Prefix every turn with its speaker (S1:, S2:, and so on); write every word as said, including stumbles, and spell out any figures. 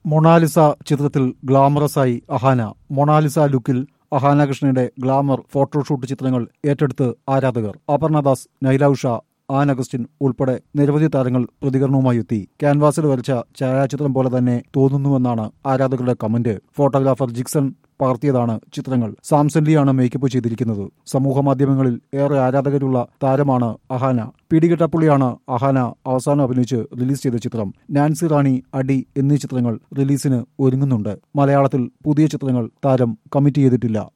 S1: Mona Lisa ചിത്രത്തിൽ ഗ്ലാമറസായി Ahana. Mona Lisa ലുക്കിൽ അഹാന കൃഷ്ണയുടെ ഗ്ലാമർ ഫോട്ടോഷൂട്ട് ചിത്രങ്ങൾ ഏറ്റെടുത്ത് ആരാധകർ. അപർണദാസ്, നൈല ഉഷ, ആൻ അഗസ്റ്റിൻ ഉൾപ്പെടെ നിരവധി താരങ്ങൾ പ്രതികരണവുമായി എത്തി. ക്യാൻവാസിൽ വരച്ച ഛായാചിത്രം പോലെ തന്നെ തോന്നുന്നുവെന്നാണ് ആരാധകരുടെ കമന്റ്. ഫോട്ടോഗ്രാഫർ ജിക്സൺ പകർത്തിയതാണ് ചിത്രങ്ങൾ. സാംസൺ ലിയാണ് മേക്കപ്പ് ചെയ്തിരിക്കുന്നത്. സമൂഹ മാധ്യമങ്ങളിൽ ഏറെ ആരാധകരുള്ള താരമാണ് അഹാന. പിടികിട്ടപ്പുള്ളിയാണ് അഹാന അവസാനം അഭിനയിച്ച് റിലീസ് ചെയ്ത ചിത്രം. നാൻസി റാണി, അടി എന്നീ ചിത്രങ്ങൾ റിലീസിന് ഒരുങ്ങുന്നുണ്ട്. മലയാളത്തിൽ പുതിയ ചിത്രങ്ങൾ താരം കമ്മിറ്റ് ചെയ്തിട്ടില്ല.